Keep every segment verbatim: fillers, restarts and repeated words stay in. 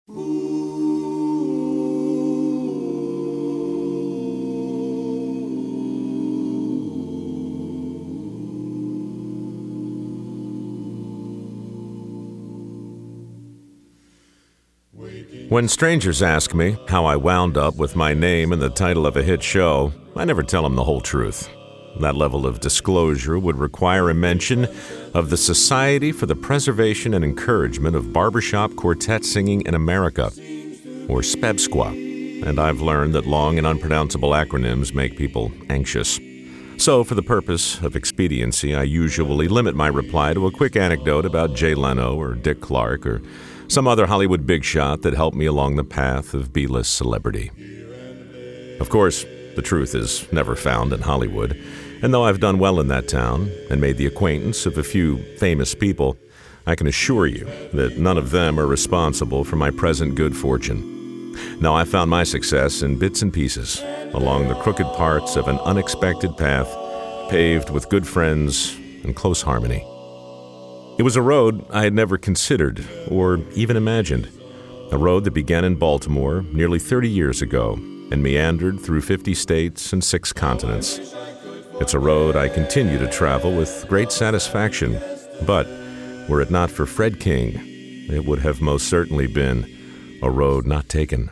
When strangers ask me how I wound up with my name in the title of a hit show, I never tell them the whole truth. That level of disclosure would require a mention of the Society for the Preservation and Encouragement of Barbershop Quartet Singing in America, or S P E B S Q A, and I've learned that long and unpronounceable acronyms make people anxious. So, for the purpose of expediency, I usually limit my reply to a quick anecdote about Jay Leno or Dick Clark or some other Hollywood big shot that helped me along the path of B-list celebrity. Of course, the truth is never found in Hollywood, and though I've done well in that town and made the acquaintance of a few famous people, I can assure you that none of them are responsible for my present good fortune. No, I found my success in bits and pieces, along the crooked parts of an unexpected path, paved with good friends and close harmony. It was a road I had never considered or even imagined, a road that began in Baltimore nearly thirty years ago and meandered through fifty states and six continents. It's a road I continue to travel with great satisfaction, but were it not for Fred King, it would have most certainly been a road not taken.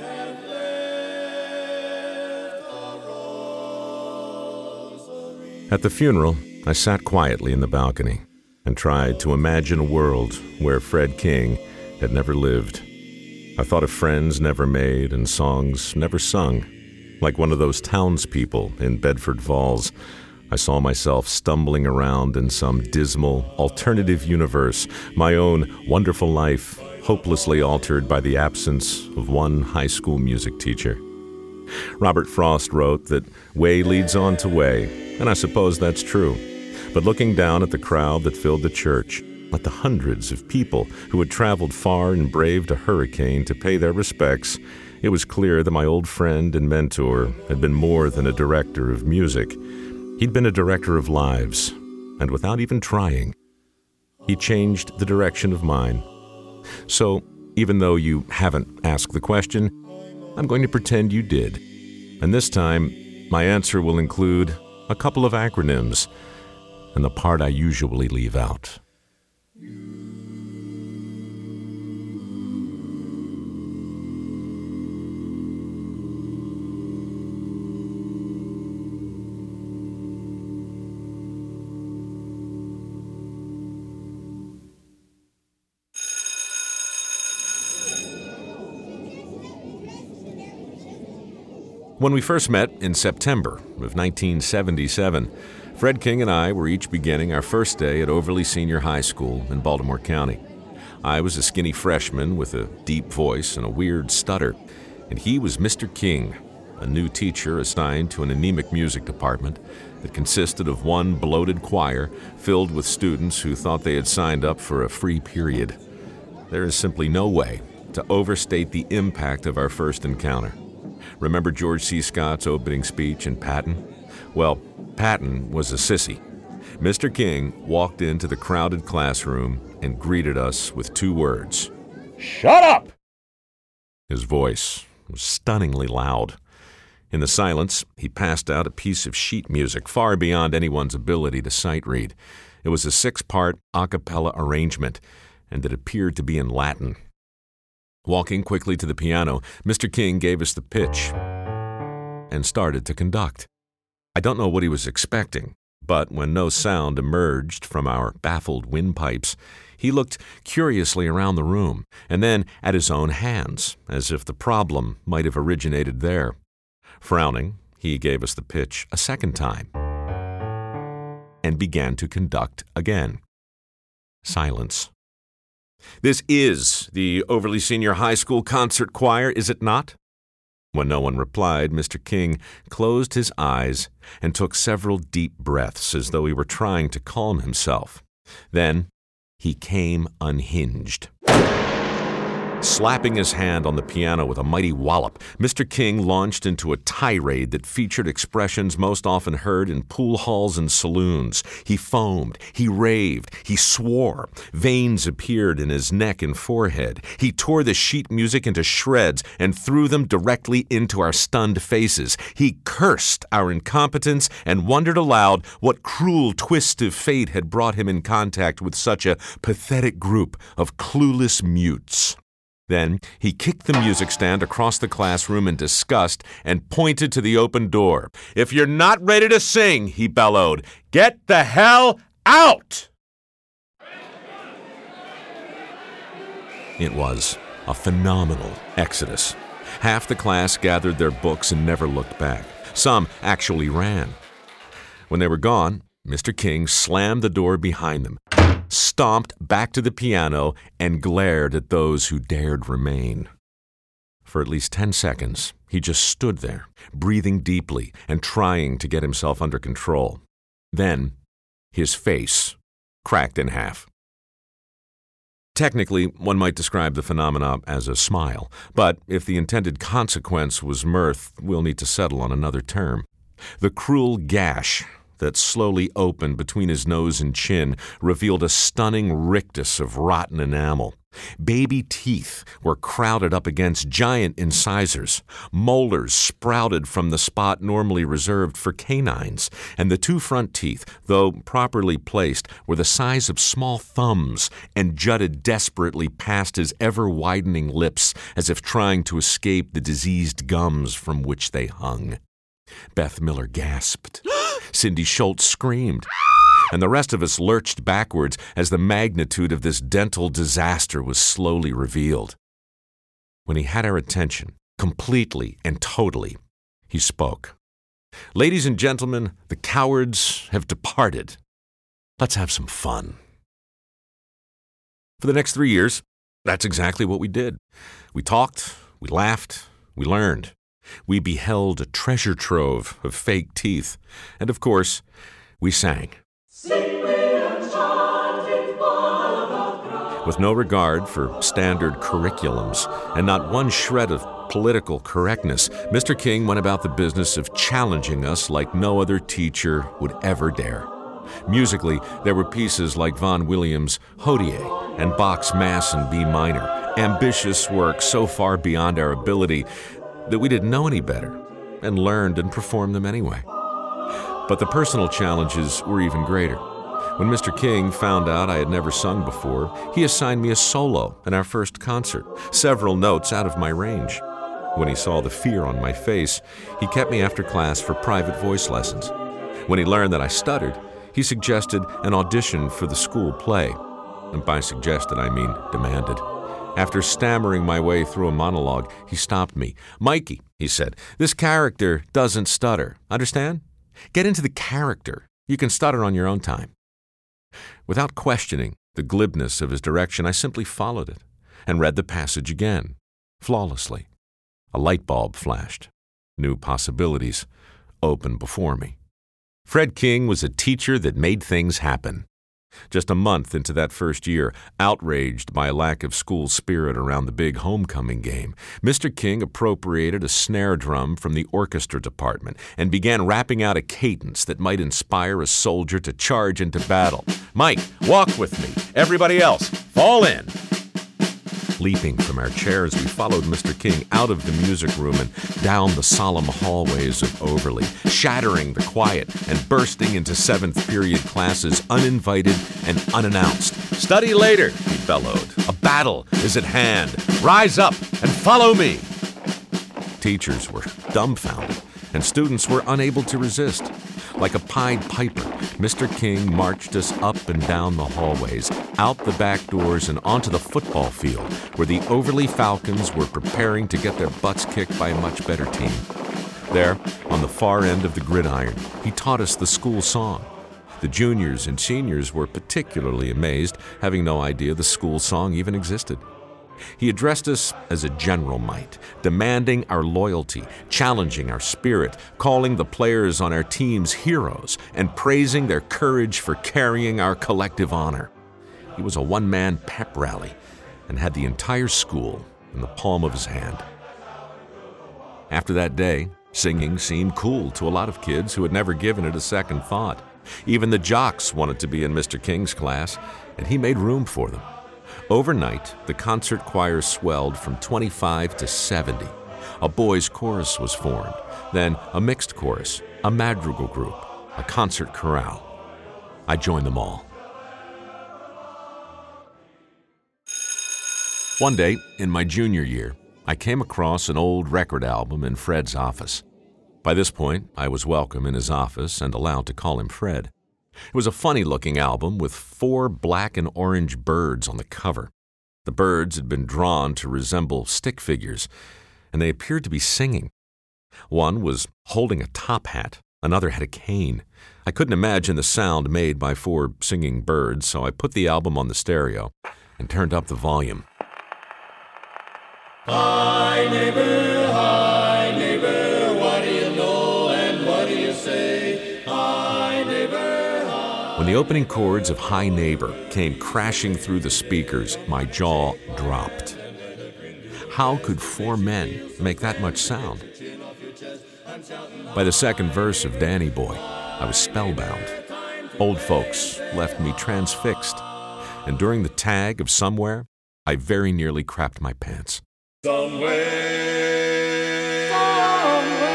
At the funeral, I sat quietly in the balcony and tried to imagine a world where Fred King had never lived. I thought of friends never made and songs never sung. Like one of those townspeople in Bedford Falls, I saw myself stumbling around in some dismal, alternative universe, my own wonderful life hopelessly altered by the absence of one high school music teacher. Robert Frost wrote that way leads on to way, and I suppose that's true. But looking down at the crowd that filled the church, at the hundreds of people who had traveled far and braved a hurricane to pay their respects, it was clear that my old friend and mentor had been more than a director of music. He'd been a director of lives, and without even trying, he changed the direction of mine. So, even though you haven't asked the question, I'm going to pretend you did. And this time, my answer will include a couple of acronyms, and the part I usually leave out. When we first met in September of nineteen seventy-seven, Fred King and I were each beginning our first day at Overly Senior High School in Baltimore County. I was a skinny freshman with a deep voice and a weird stutter, and he was Mister King, a new teacher assigned to an anemic music department that consisted of one bloated choir filled with students who thought they had signed up for a free period. There is simply no way to overstate the impact of our first encounter. Remember George C. Scott's opening speech in Patton? Well, Patton was a sissy. Mister King walked into the crowded classroom and greeted us with two words. Shut up! His voice was stunningly loud. In the silence, he passed out a piece of sheet music far beyond anyone's ability to sight read. It was a six-part a cappella arrangement, and it appeared to be in Latin. Walking quickly to the piano, Mister King gave us the pitch and started to conduct. I don't know what he was expecting, but when no sound emerged from our baffled windpipes, he looked curiously around the room and then at his own hands, as if the problem might have originated there. Frowning, he gave us the pitch a second time and began to conduct again. Silence. This is the Overly Senior High School Concert Choir, is it not? When no one replied, Mister King closed his eyes and took several deep breaths as though he were trying to calm himself. Then he came unhinged. Slapping his hand on the piano with a mighty wallop, Mister King launched into a tirade that featured expressions most often heard in pool halls and saloons. He foamed, he raved, he swore. Veins appeared in his neck and forehead. He tore the sheet music into shreds and threw them directly into our stunned faces. He cursed our incompetence and wondered aloud what cruel twist of fate had brought him in contact with such a pathetic group of clueless mutes. Then he kicked the music stand across the classroom in disgust and pointed to the open door. "If you're not ready to sing," he bellowed, "get the hell out!" It was a phenomenal exodus. Half the class gathered their books and never looked back. Some actually ran. When they were gone, Mister King slammed the door behind them, stomped back to the piano, and glared at those who dared remain. For at least ten seconds, he just stood there, breathing deeply and trying to get himself under control. Then, his face cracked in half. Technically, one might describe the phenomena as a smile, but if the intended consequence was mirth, we'll need to settle on another term. The cruel gash that slowly opened between his nose and chin revealed a stunning rictus of rotten enamel. Baby teeth were crowded up against giant incisors. Molars sprouted from the spot normally reserved for canines, and the two front teeth, though properly placed, were the size of small thumbs and jutted desperately past his ever-widening lips as if trying to escape the diseased gums from which they hung. Beth Miller gasped. Cindy Schultz screamed. And the rest of us lurched backwards as the magnitude of this dental disaster was slowly revealed. When he had our attention, completely and totally, he spoke. "Ladies and gentlemen, the cowards have departed. Let's have some fun." For the next three years, that's exactly what we did. We talked, we laughed, we learned. We beheld a treasure trove of fake teeth. And of course, we sang. Sing we and chant in full of pride. With no regard for standard curriculums and not one shred of political correctness, Mister King went about the business of challenging us like no other teacher would ever dare. Musically, there were pieces like Vaughan Williams' Hodie and Bach's Mass in B minor, ambitious work so far beyond our ability that we didn't know any better, and learned and performed them anyway. But the personal challenges were even greater. When Mister King found out I had never sung before, he assigned me a solo in our first concert, several notes out of my range. When he saw the fear on my face, he kept me after class for private voice lessons. When he learned that I stuttered, he suggested an audition for the school play. And by suggested, I mean demanded. After stammering my way through a monologue, he stopped me. "Mikey," he said, "this character doesn't stutter. Understand? Get into the character. You can stutter on your own time." Without questioning the glibness of his direction, I simply followed it and read the passage again, flawlessly. A light bulb flashed. New possibilities opened before me. Fred King was a teacher that made things happen. Just a month into that first year, outraged by a lack of school spirit around the big homecoming game, Mister King appropriated a snare drum from the orchestra department and began rapping out a cadence that might inspire a soldier to charge into battle. "Mike, walk with me. Everybody else, fall in." Leaping from our chairs, we followed Mister King out of the music room and down the solemn hallways of Overly, shattering the quiet and bursting into seventh period classes uninvited and unannounced. "Study later," he bellowed. "A battle is at hand. Rise up and follow me." Teachers were dumbfounded, and students were unable to resist. Like a Pied Piper, Mister King marched us up and down the hallways, out the back doors and onto the football field, where the Overly Falcons were preparing to get their butts kicked by a much better team. There, on the far end of the gridiron, he taught us the school song. The juniors and seniors were particularly amazed, having no idea the school song even existed. He addressed us as a general might, demanding our loyalty, challenging our spirit, calling the players on our teams heroes, and praising their courage for carrying our collective honor. He was a one-man pep rally, and had the entire school in the palm of his hand. After that day, singing seemed cool to a lot of kids who had never given it a second thought. Even the jocks wanted to be in Mister King's class, and he made room for them. Overnight, the concert choir swelled from twenty-five to seventy. A boys' chorus was formed, then a mixed chorus, a madrigal group, a concert chorale. I joined them all. One day, in my junior year, I came across an old record album in Fred's office. By this point, I was welcome in his office and allowed to call him Fred. It was a funny-looking album with four black and orange birds on the cover. The birds had been drawn to resemble stick figures, and they appeared to be singing. One was holding a top hat, another had a cane. I couldn't imagine the sound made by four singing birds, so I put the album on the stereo and turned up the volume. Hi, neighbor, hi, neighbor, what do you know and what do you say? Hi, neighbor, hi. When the opening chords of Hi Neighbor came crashing through the speakers, my jaw dropped. How could four men make that much sound? By the second verse of Danny Boy, I was spellbound. Old folks left me transfixed, and during the tag of Somewhere, I very nearly crapped my pants. Somewhere, somewhere,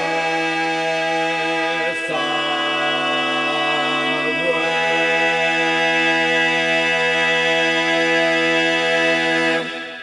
somewhere.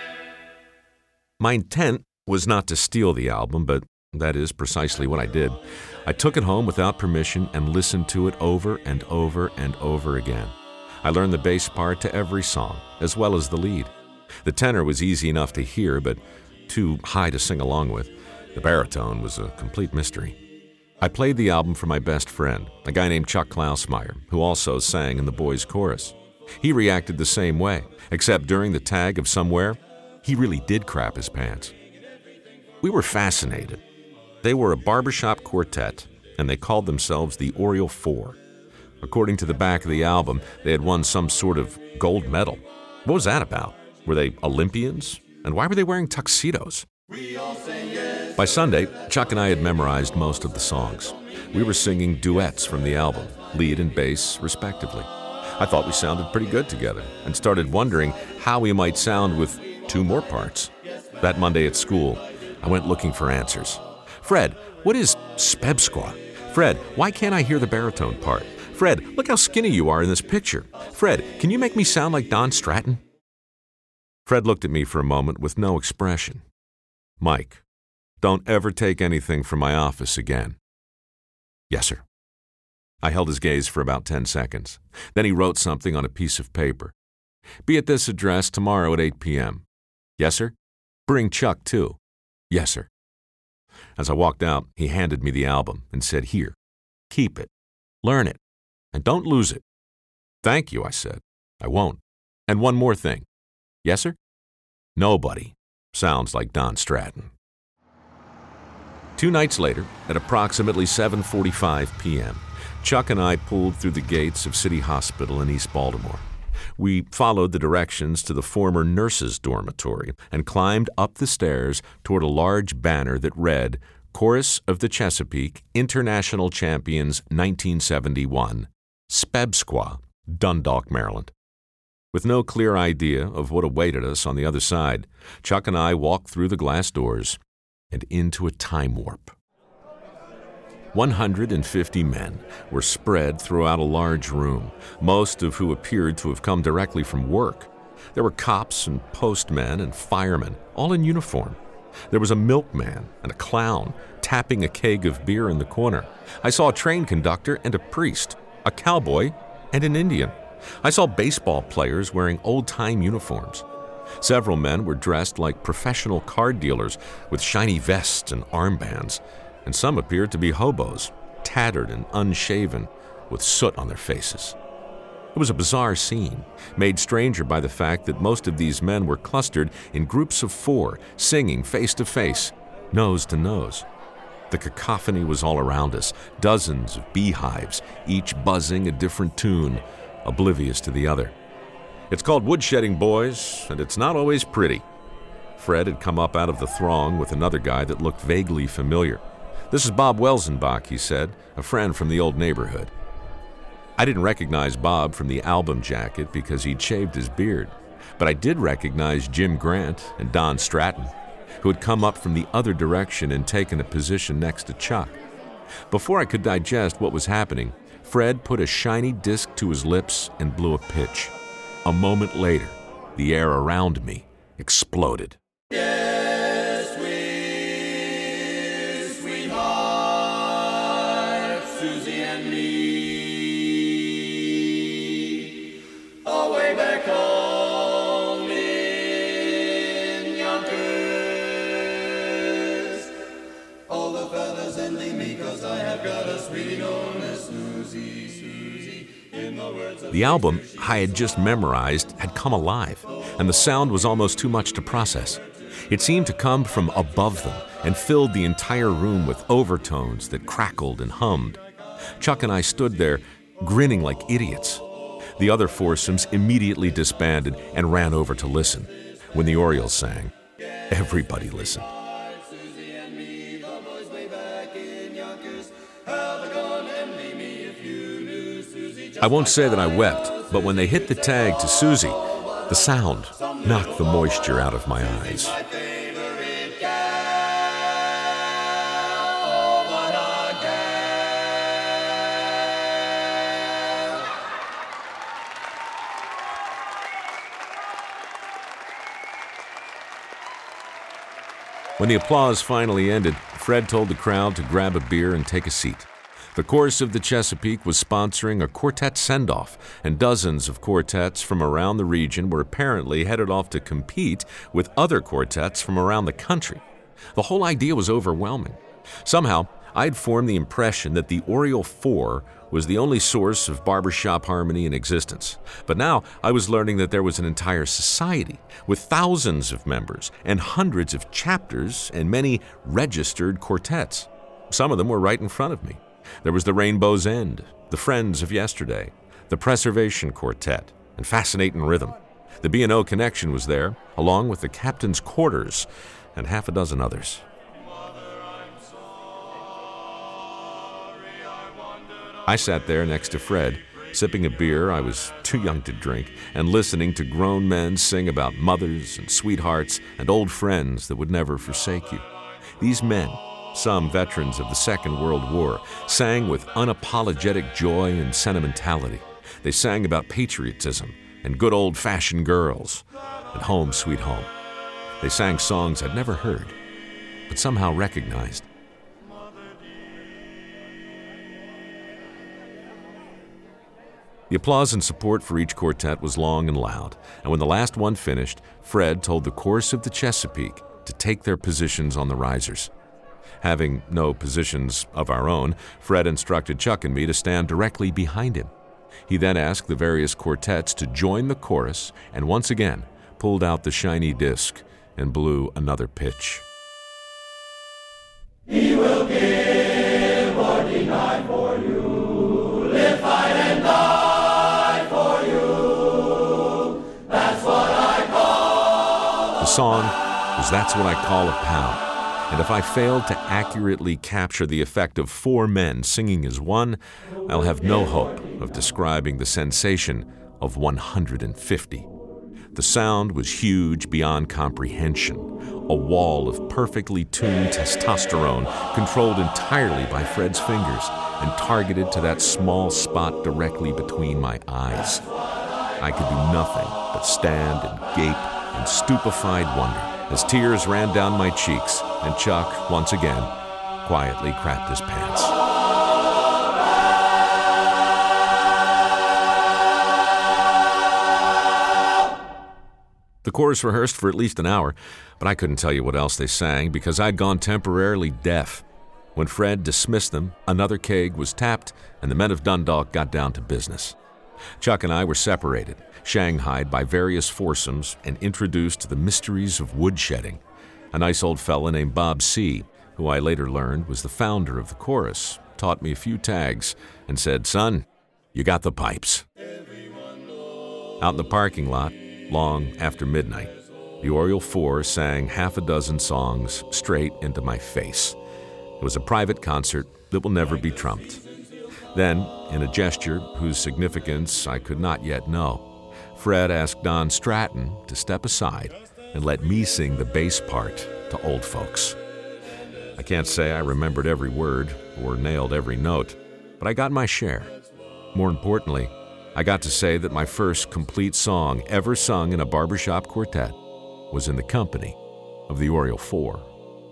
My intent was not to steal the album, but that is precisely what I did. I took it home without permission and listened to it over and over and over again. I learned the bass part to every song, as well as the lead. The tenor was easy enough to hear, but too high to sing along with. The baritone was a complete mystery. I played the album for my best friend, a guy named Chuck Klausmeyer, who also sang in the boys' chorus. He reacted the same way, except during the tag of Somewhere, he really did crap his pants. We were fascinated. They were a barbershop quartet, and they called themselves the Oriole Four. According to the back of the album, they had won some sort of gold medal. What was that about? Were they Olympians? And why were they wearing tuxedos? By Sunday, Chuck and I had memorized most of the songs. We were singing duets from the album, lead and bass, respectively. I thought we sounded pretty good together and started wondering how we might sound with two more parts. That Monday at school, I went looking for answers. Fred, what is spebsqua? Fred, why can't I hear the baritone part? Fred, look how skinny you are in this picture. Fred, can you make me sound like Don Stratton? Fred looked at me for a moment with no expression. Mike, don't ever take anything from my office again. Yes, sir. I held his gaze for about ten seconds. Then he wrote something on a piece of paper. Be at this address tomorrow at eight p.m. Yes, sir. Bring Chuck, too. Yes, sir. As I walked out, he handed me the album and said, Here, keep it, learn it, and don't lose it. Thank you, I said. I won't. And one more thing. Yes, sir? Nobody sounds like Don Stratton. Two nights later, at approximately seven forty-five p.m., Chuck and I pulled through the gates of City Hospital in East Baltimore. We followed the directions to the former nurses' dormitory and climbed up the stairs toward a large banner that read, Chorus of the Chesapeake, International Champions nineteen seventy-one, Spebsqua, Dundalk, Maryland. With no clear idea of what awaited us on the other side, Chuck and I walked through the glass doors and into a time warp. one hundred fifty men were spread throughout a large room, most of who appeared to have come directly from work. There were cops and postmen and firemen, all in uniform. There was a milkman and a clown tapping a keg of beer in the corner. I saw a train conductor and a priest, a cowboy and an Indian. I saw baseball players wearing old-time uniforms. Several men were dressed like professional card dealers with shiny vests and armbands, and some appeared to be hobos, tattered and unshaven, with soot on their faces. It was a bizarre scene, made stranger by the fact that most of these men were clustered in groups of four, singing face to face, nose to nose. The cacophony was all around us, dozens of beehives, each buzzing a different tune, oblivious to the other. It's called Woodshedding, boys, and it's not always pretty. Fred had come up out of the throng with another guy that looked vaguely familiar. This is Bob Welsenbach, he said, a friend from the old neighborhood. I didn't recognize Bob from the album jacket because he'd shaved his beard, but I did recognize Jim Grant and Don Stratton, who had come up from the other direction and taken a position next to Chuck. Before I could digest what was happening, Fred put a shiny disc to his lips and blew a pitch. A moment later, the air around me exploded. Yes, we, sweetheart, Susie and me, away back home in Yonkers. All the fellas envy me 'cause I have got a sweetie known as Susie, Susie. In the words of The album I had just memorized had come alive, and the sound was almost too much to process. It seemed to come from above them and filled the entire room with overtones that crackled and hummed. Chuck and I stood there, grinning like idiots. The other foursomes immediately disbanded and ran over to listen. When the Orioles sang, everybody listened. Susie and me, the boys way back in Yonkers, how they gonna envy me if you knew Susie just I won't like say that I I wept, was. but when they hit the tag to Susie, the sound knocked the moisture out of my eyes. My favorite gal, oh, what a gal. When the applause finally ended, Fred told the crowd to grab a beer and take a seat. The Chorus of the Chesapeake was sponsoring a quartet send-off, and dozens of quartets from around the region were apparently headed off to compete with other quartets from around the country. The whole idea was overwhelming. Somehow, I'd formed the impression that the Oriole Four was the only source of barbershop harmony in existence. But now I was learning that there was an entire society with thousands of members and hundreds of chapters and many registered quartets. Some of them were right in front of me. There was the Rainbow's End, the Friends of Yesterday, the Preservation Quartet, and Fascinating Rhythm. The B and O Connection was there, along with the Captain's Quarters and half a dozen others. I sat there next to Fred, sipping a beer I was too young to drink, and listening to grown men sing about mothers and sweethearts and old friends that would never forsake you. These men, some veterans of the Second World War, sang with unapologetic joy and sentimentality. They sang about patriotism and good old-fashioned girls and home sweet home. They sang songs I'd never heard, but somehow recognized. The applause and support for each quartet was long and loud, and when the last one finished, Fred told the Chorus of the Chesapeake to take their positions on the risers. Having no positions of our own, Fred instructed Chuck and me to stand directly behind him. He then asked the various quartets to join the chorus and once again pulled out the shiny disc and blew another pitch. He will give or deny for you, live, fight, and die for you. That's what I call. The song was That's What I Call a Pal. And if I failed to accurately capture the effect of four men singing as one, I'll have no hope of describing the sensation of one hundred fifty. The sound was huge beyond comprehension, a wall of perfectly tuned testosterone controlled entirely by Fred's fingers and targeted to that small spot directly between my eyes. I could do nothing but stand and gape in stupefied wonder as tears ran down my cheeks and Chuck, once again, quietly crapped his pants. The chorus rehearsed for at least an hour, but I couldn't tell you what else they sang because I'd gone temporarily deaf. When Fred dismissed them, another keg was tapped, and the men of Dundalk got down to business. Chuck and I were separated, shanghaied by various foursomes, and introduced to the mysteries of woodshedding. A nice old fella named Bob C., who I later learned was the founder of the chorus, taught me a few tags and said, "Son, you got the pipes." Everyone knows Out in the parking lot, long after midnight, the Oriole Four sang half a dozen songs straight into my face. It was a private concert that will never be trumped. Then, in a gesture whose significance I could not yet know, Fred asked Don Stratton to step aside and let me sing the bass part to Old Folks. I can't say I remembered every word or nailed every note, but I got my share. More importantly, I got to say that my first complete song ever sung in a barbershop quartet was in the company of the Oriole Four.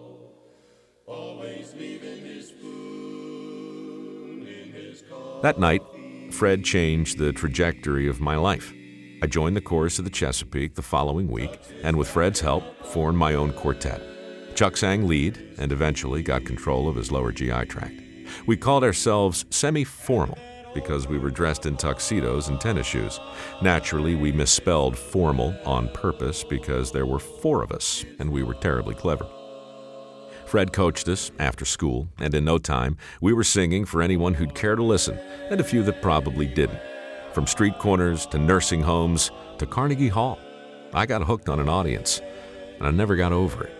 That night, Fred changed the trajectory of my life. I joined the chorus of the Chesapeake the following week, and with Fred's help, formed my own quartet. Chuck sang lead and eventually got control of his lower G I tract. We called ourselves semi-formal because we were dressed in tuxedos and tennis shoes. Naturally, we misspelled formal on purpose because there were four of us, and we were terribly clever. Fred coached us after school, and in no time, we were singing for anyone who'd care to listen, and a few that probably didn't. From street corners to nursing homes to Carnegie Hall, I got hooked on an audience, and I never got over it.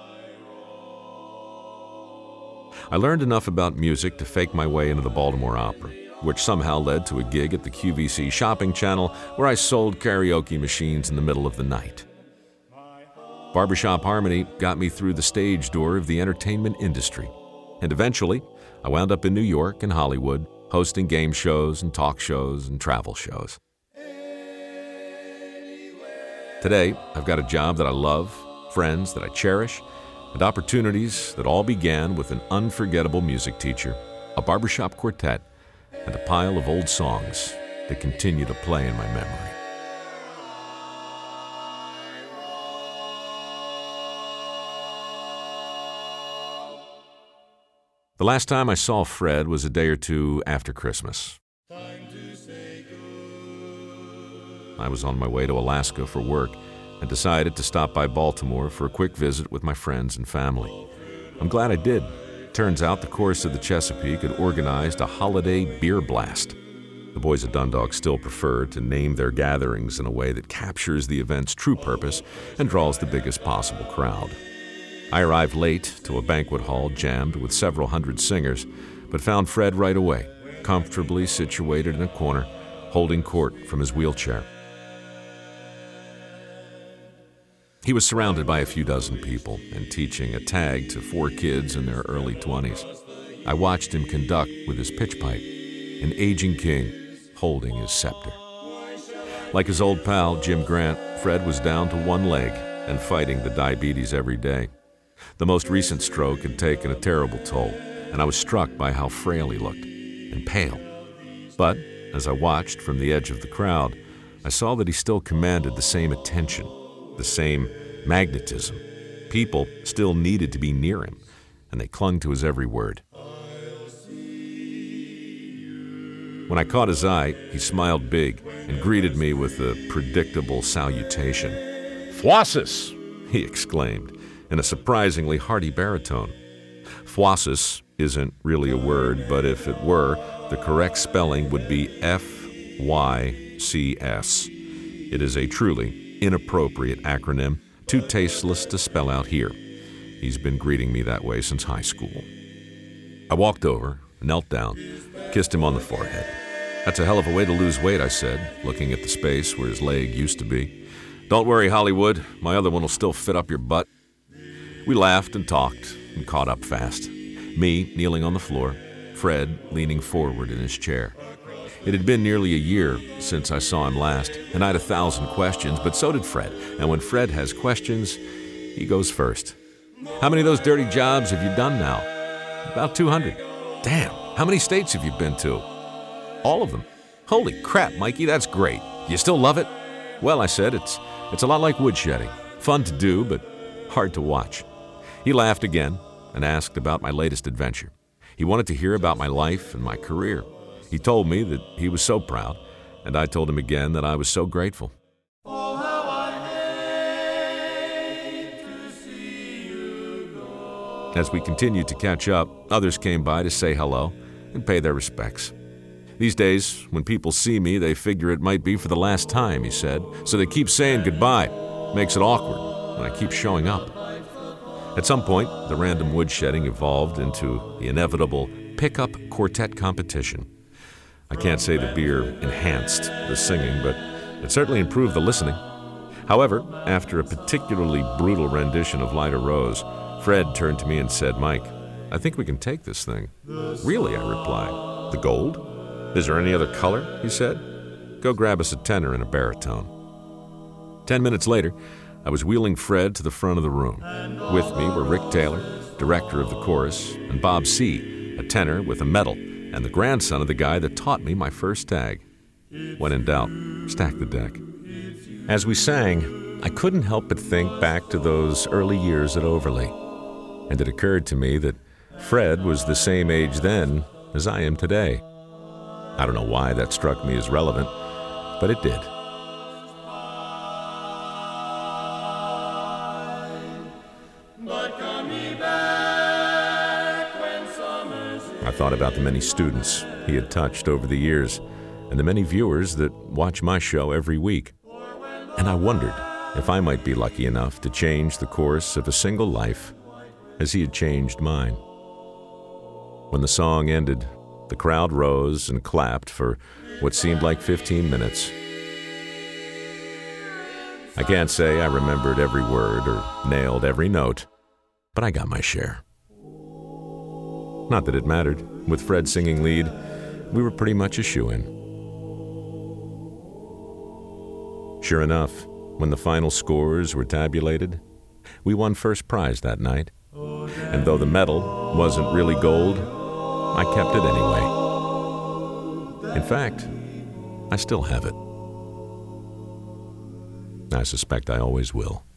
I learned enough about music to fake my way into the Baltimore Opera, which somehow led to a gig at the Q V C shopping channel where I sold karaoke machines in the middle of the night. Barbershop Harmony got me through the stage door of the entertainment industry, and eventually I wound up in New York and Hollywood, hosting game shows and talk shows and travel shows. Today, I've got a job that I love, friends that I cherish, and opportunities that all began with an unforgettable music teacher, a barbershop quartet, and a pile of old songs that continue to play in my memory. The last time I saw Fred was a day or two after Christmas. I was on my way to Alaska for work and decided to stop by Baltimore for a quick visit with my friends and family. I'm glad I did. Turns out the chorus of the Chesapeake had organized a holiday beer blast. The boys at Dundalk still prefer to name their gatherings in a way that captures the event's true purpose and draws the biggest possible crowd. I arrived late to a banquet hall jammed with several hundred singers, but found Fred right away, comfortably situated in a corner, holding court from his wheelchair. He was surrounded by a few dozen people and teaching a tag to four kids in their early twenties. I watched him conduct with his pitch pipe, an aging king holding his scepter. Like his old pal, Jim Grant, Fred was down to one leg and fighting the diabetes every day. The most recent stroke had taken a terrible toll, and I was struck by how frail he looked, and pale. But as I watched from the edge of the crowd, I saw that he still commanded the same attention, the same magnetism. People still needed to be near him, and they clung to his every word. When I caught his eye, he smiled big and greeted me with a predictable salutation. "Thwassus!" he exclaimed, in a surprisingly hearty baritone. Thwassus isn't really a word, but if it were, the correct spelling would be F Y C S. It is a truly inappropriate acronym, too tasteless to spell out here. He's been greeting me that way since high school. I walked over, knelt down, kissed him on the forehead. "That's a hell of a way to lose weight," I said, looking at the space where his leg used to be. "Don't worry, Hollywood, my other one will still fit up your butt." We laughed and talked and caught up fast. Me kneeling on the floor, Fred leaning forward in his chair. It had been nearly a year since I saw him last, and I had a thousand questions, but so did Fred. And when Fred has questions, he goes first. "How many of those dirty jobs have you done now?" "About two hundred. "Damn, how many states have you been to?" "All of them." "Holy crap, Mikey, that's great. Do you still love it?" "Well," I said, it's it's a lot like woodshedding. Fun to do, but hard to watch." He laughed again and asked about my latest adventure. He wanted to hear about my life and my career. He told me that he was so proud, and I told him again that I was so grateful. Oh, how I hate to see you go. As we continued to catch up, others came by to say hello and pay their respects. These days, when people see me, they figure it might be for the last time, he said, so they keep saying goodbye. Makes it awkward, and I keep showing up. At some point, the random woodshedding evolved into the inevitable pickup quartet competition. I can't say the beer enhanced the singing, but it certainly improved the listening. However, after a particularly brutal rendition of Light a Rose, Fred turned to me and said, "Mike, I think we can take this thing." "Really?" I replied. "The gold? Is there any other color?" he said. "Go grab us a tenor and a baritone." Ten minutes later, I was wheeling Fred to the front of the room. With me were Rick Taylor, director of the chorus, and Bob C., a tenor with a medal, and the grandson of the guy that taught me my first tag. When in doubt, stack the deck. As we sang, I couldn't help but think back to those early years at Overly, and it occurred to me that Fred was the same age then as I am today. I don't know why that struck me as relevant, but it did. I thought about the many students he had touched over the years and the many viewers that watch my show every week. And I wondered if I might be lucky enough to change the course of a single life as he had changed mine. When the song ended, the crowd rose and clapped for what seemed like fifteen minutes. I can't say I remembered every word or nailed every note, but I got my share. Not that it mattered. With Fred singing lead, we were pretty much a shoo-in. Sure enough, when the final scores were tabulated, we won first prize that night. And though the medal wasn't really gold, I kept it anyway. In fact, I still have it. I suspect I always will.